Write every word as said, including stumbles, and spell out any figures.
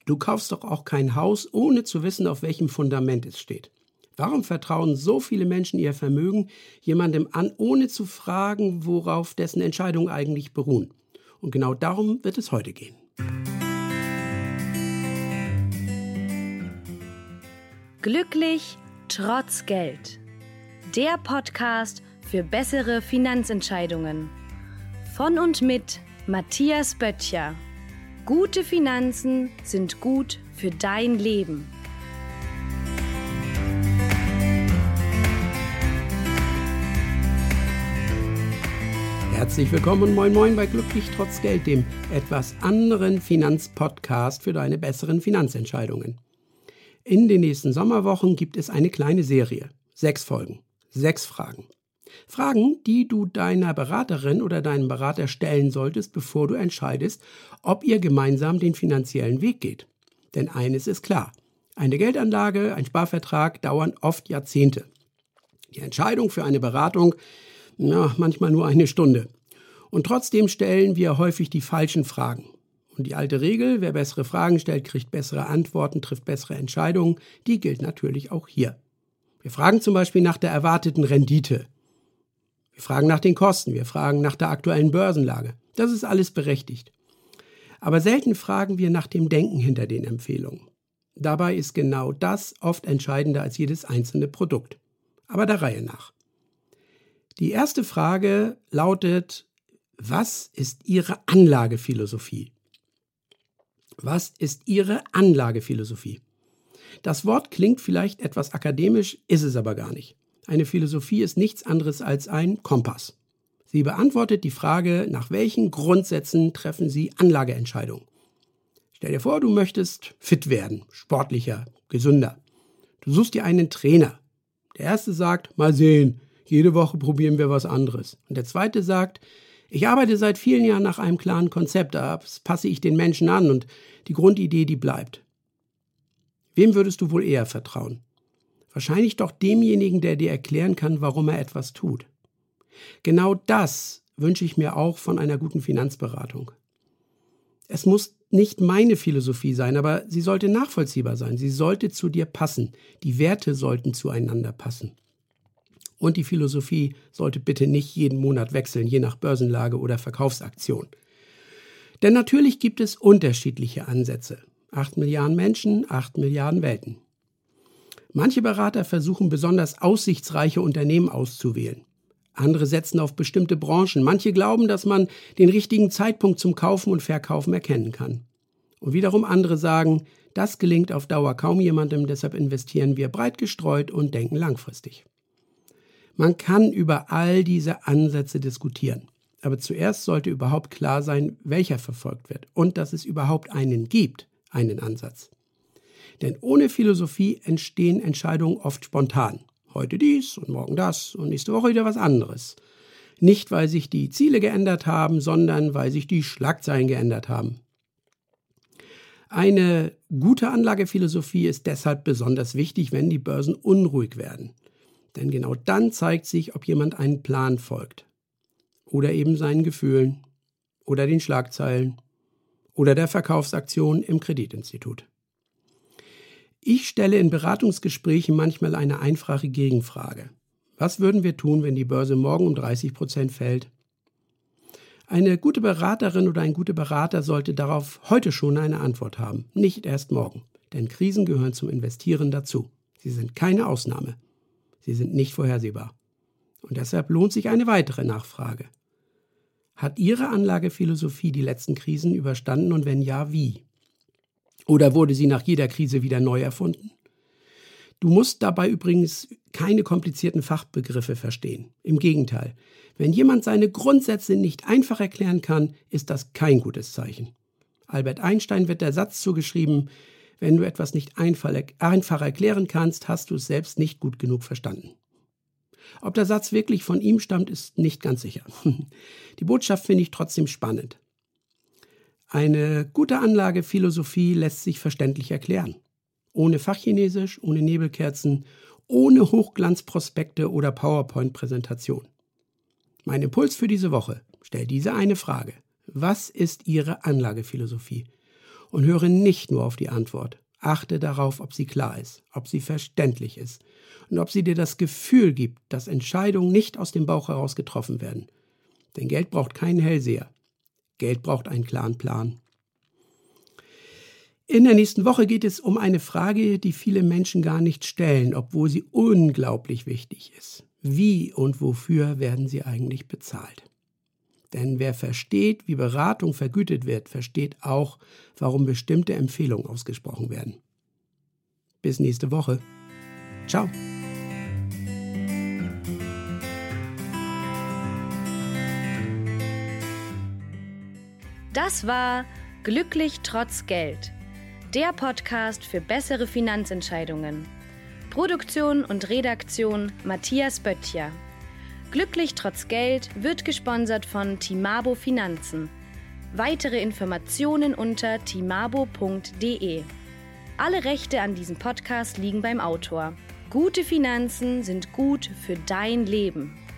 Du kaufst doch auch kein Haus, ohne zu wissen, auf welchem Fundament es steht. Warum vertrauen so viele Menschen ihr Vermögen jemandem an, ohne zu fragen, worauf dessen Entscheidungen eigentlich beruhen? Und genau darum wird es heute gehen. Glücklich trotz Geld. Der Podcast für bessere Finanzentscheidungen. Von und mit Matthias Böttcher. Gute Finanzen sind gut für dein Leben. Herzlich willkommen und moin moin bei Glücklich trotz Geld, dem etwas anderen Finanzpodcast für deine besseren Finanzentscheidungen. In den nächsten Sommerwochen gibt es eine kleine Serie. Sechs Folgen, sechs Fragen. Fragen, die du deiner Beraterin oder deinem Berater stellen solltest, bevor du entscheidest, ob ihr gemeinsam den finanziellen Weg geht. Denn eines ist klar, eine Geldanlage, ein Sparvertrag dauern oft Jahrzehnte. Die Entscheidung für eine Beratung, na, manchmal nur eine Stunde. Und trotzdem stellen wir häufig die falschen Fragen. Und die alte Regel, wer bessere Fragen stellt, kriegt bessere Antworten, trifft bessere Entscheidungen, die gilt natürlich auch hier. Wir fragen zum Beispiel nach der erwarteten Rendite. Wir fragen nach den Kosten, wir fragen nach der aktuellen Börsenlage. Das ist alles berechtigt. Aber selten fragen wir nach dem Denken hinter den Empfehlungen. Dabei ist genau das oft entscheidender als jedes einzelne Produkt. Aber der Reihe nach. Die erste Frage lautet: Was ist Ihre Anlagephilosophie? Was ist Ihre Anlagephilosophie? Das Wort klingt vielleicht etwas akademisch, ist es aber gar nicht. Eine Philosophie ist nichts anderes als ein Kompass. Sie beantwortet die Frage, nach welchen Grundsätzen treffen Sie Anlageentscheidungen. Stell dir vor, du möchtest fit werden, sportlicher, gesünder. Du suchst dir einen Trainer. Der erste sagt, mal sehen, jede Woche probieren wir was anderes. Und der zweite sagt, ich arbeite seit vielen Jahren nach einem klaren Konzept, das passe ich den Menschen an und die Grundidee, die bleibt. Wem würdest du wohl eher vertrauen? Wahrscheinlich doch demjenigen, der dir erklären kann, warum er etwas tut. Genau das wünsche ich mir auch von einer guten Finanzberatung. Es muss nicht meine Philosophie sein, aber sie sollte nachvollziehbar sein. Sie sollte zu dir passen. Die Werte sollten zueinander passen. Und die Philosophie sollte bitte nicht jeden Monat wechseln, je nach Börsenlage oder Verkaufsaktion. Denn natürlich gibt es unterschiedliche Ansätze. Acht Milliarden Menschen, acht Milliarden Welten. Manche Berater versuchen besonders aussichtsreiche Unternehmen auszuwählen. Andere setzen auf bestimmte Branchen. Manche glauben, dass man den richtigen Zeitpunkt zum Kaufen und Verkaufen erkennen kann. Und wiederum andere sagen, das gelingt auf Dauer kaum jemandem, deshalb investieren wir breit gestreut und denken langfristig. Man kann über all diese Ansätze diskutieren. Aber zuerst sollte überhaupt klar sein, welcher verfolgt wird und dass es überhaupt einen gibt, einen Ansatz. Denn ohne Philosophie entstehen Entscheidungen oft spontan. Heute dies und morgen das und nächste Woche wieder was anderes. Nicht, weil sich die Ziele geändert haben, sondern weil sich die Schlagzeilen geändert haben. Eine gute Anlagephilosophie ist deshalb besonders wichtig, wenn die Börsen unruhig werden. Denn genau dann zeigt sich, ob jemand einen Plan folgt. Oder eben seinen Gefühlen. Oder den Schlagzeilen. Oder der Verkaufsaktion im Kreditinstitut. Ich stelle in Beratungsgesprächen manchmal eine einfache Gegenfrage. Was würden wir tun, wenn die Börse morgen um dreißig Prozent fällt? Eine gute Beraterin oder ein guter Berater sollte darauf heute schon eine Antwort haben, nicht erst morgen. Denn Krisen gehören zum Investieren dazu. Sie sind keine Ausnahme. Sie sind nicht vorhersehbar. Und deshalb lohnt sich eine weitere Nachfrage. Hat Ihre Anlagephilosophie die letzten Krisen überstanden und wenn ja, wie? Oder wurde sie nach jeder Krise wieder neu erfunden? Du musst dabei übrigens keine komplizierten Fachbegriffe verstehen. Im Gegenteil, wenn jemand seine Grundsätze nicht einfach erklären kann, ist das kein gutes Zeichen. Albert Einstein wird der Satz zugeschrieben, wenn du etwas nicht einfach erklären kannst, hast du es selbst nicht gut genug verstanden. Ob der Satz wirklich von ihm stammt, ist nicht ganz sicher. Die Botschaft finde ich trotzdem spannend. Eine gute Anlagephilosophie lässt sich verständlich erklären. Ohne Fachchinesisch, ohne Nebelkerzen, ohne Hochglanzprospekte oder PowerPoint-Präsentation. Mein Impuls für diese Woche: Stell diese eine Frage. Was ist Ihre Anlagephilosophie? Und höre nicht nur auf die Antwort. Achte darauf, ob sie klar ist, ob sie verständlich ist und ob sie dir das Gefühl gibt, dass Entscheidungen nicht aus dem Bauch heraus getroffen werden. Denn Geld braucht keinen Hellseher. Geld braucht einen klaren Plan. In der nächsten Woche geht es um eine Frage, die viele Menschen gar nicht stellen, obwohl sie unglaublich wichtig ist. Wie und wofür werden sie eigentlich bezahlt? Denn wer versteht, wie Beratung vergütet wird, versteht auch, warum bestimmte Empfehlungen ausgesprochen werden. Bis nächste Woche. Ciao. Das war Glücklich trotz Geld, der Podcast für bessere Finanzentscheidungen. Produktion und Redaktion Matthias Böttcher. Glücklich trotz Geld wird gesponsert von Timabo Finanzen. Weitere Informationen unter timabo punkt de. Alle Rechte an diesem Podcast liegen beim Autor. Gute Finanzen sind gut für dein Leben.